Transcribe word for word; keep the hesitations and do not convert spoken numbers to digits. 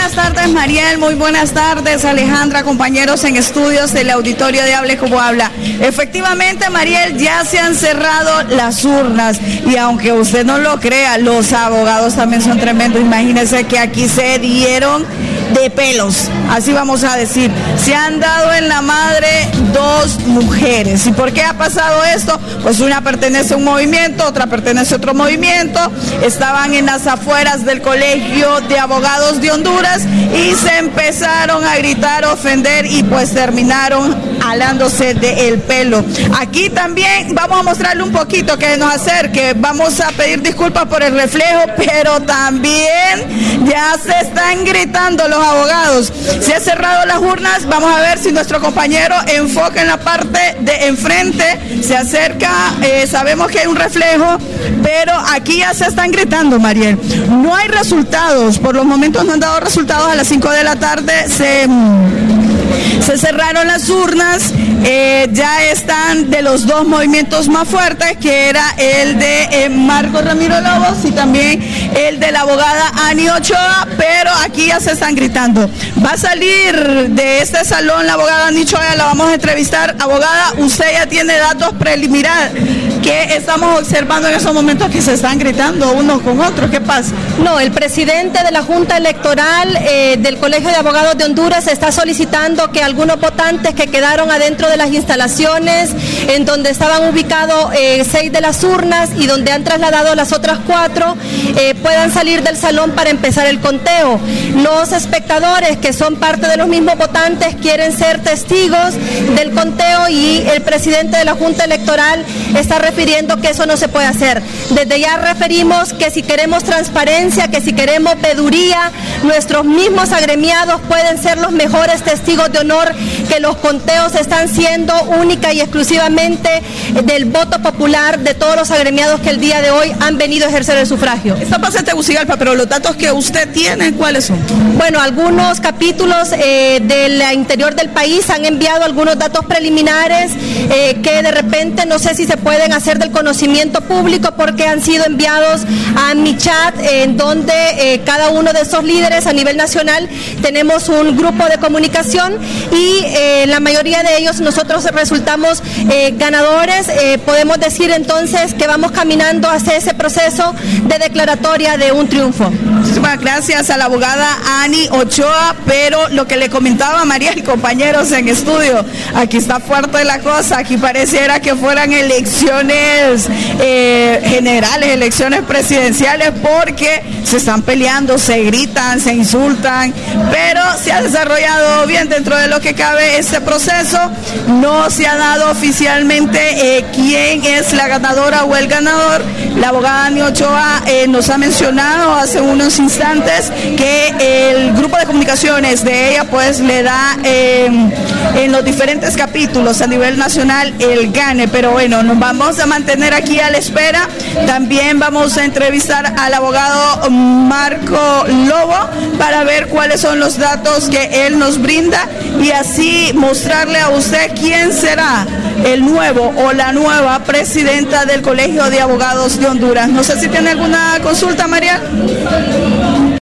buenas tardes, Mariel, muy buenas tardes, Alejandra, compañeros en estudios del auditorio de Hable Como Habla. Efectivamente, Mariel, ya se han cerrado las urnas y aunque usted no lo crea, los abogados también son tremendos. Imagínense que aquí se dieron de pelos, así vamos a decir. Se han dado en la madre dos mujeres. ¿Y por qué ha pasado esto? Pues una pertenece a un movimiento, otra pertenece a otro movimiento. Estaban en las afueras del Colegio de Abogados de Honduras y se empezaron a gritar, ofender y pues terminaron alándose del pelo. Aquí también vamos a mostrarle un poquito que nos acerque. Vamos a pedir disculpas por el reflejo, pero también ya se están gritando los abogados. Se han cerrado las urnas. Vamos a ver si nuestro compañero enfoca en la parte de enfrente. Se acerca, eh, sabemos que hay un reflejo, pero aquí ya se están gritando, Mariel. No hay resultados, por los momentos no han dado resultados. A las cinco de la tarde se... Se cerraron las urnas, eh, ya están de los dos movimientos más fuertes, que era el de eh, Marco Ramiro Lobos y también el de la abogada Ani Ochoa, pero aquí ya se están gritando. Va a salir de este salón la abogada Ani Ochoa, la vamos a entrevistar. Abogada, usted ya tiene datos preliminares que estamos observando en esos momentos que se están gritando unos con otros. ¿Qué pasa? No, el presidente de la Junta Electoral eh, del Colegio de Abogados de Honduras está solicitando que algunos votantes que quedaron adentro de las instalaciones en donde estaban ubicados eh, seis de las urnas y donde han trasladado las otras cuatro eh, puedan salir del salón para empezar el conteo. Los espectadores, que son parte de los mismos votantes, quieren ser testigos del conteo y el presidente de la Junta Electoral está refiriendo que eso no se puede hacer. Desde ya referimos que si queremos transparencia, que si queremos veeduría, nuestros mismos agremiados pueden ser los mejores testigos de honor que los conteos están siendo única y exclusivamente del voto popular de todos los agremiados que el día de hoy han venido a ejercer el sufragio. Esto pasa en Tegucigalpa, pero los datos que usted tiene, ¿cuáles son? Bueno, algunos capítulos eh, del interior del país han enviado algunos datos preliminares eh, que de repente no sé si se pueden hacer del conocimiento público porque han sido enviados a mi chat, eh, en donde eh, cada uno de esos líderes a nivel nacional tenemos un grupo de comunicación y eh, la mayoría de ellos nosotros resultamos eh, ganadores. Eh, podemos decir entonces que vamos caminando hacia ese proceso de declaratoria de un triunfo. Muchísimas gracias a la abogada Ani Ochoa, pero lo que le comentaba a María y compañeros en estudio, aquí está fuerte la cosa, aquí pareciera que fueran elecciones eh, generales, elecciones presidenciales, porque se están peleando, se gritan, se insultan, pero se ha desarrollado bien dentro de lo que cabe este proceso. No se ha dado oficialmente eh, quién es la ganadora o el ganador. La abogada Ani Ochoa eh, nos ha mencionado hace unos instantes que el grupo de comunicaciones de ella pues le da eh, en los diferentes capítulos a nivel nacional el gane, pero bueno, nos vamos a mantener aquí a la espera. También vamos a entrevistar al abogado Marco Lobo para ver cuáles son los datos que él nos brinda y así mostrarle a usted quién será el nuevo o la nueva presidenta del Colegio de Abogados de Honduras. No sé si tiene alguna consulta, María.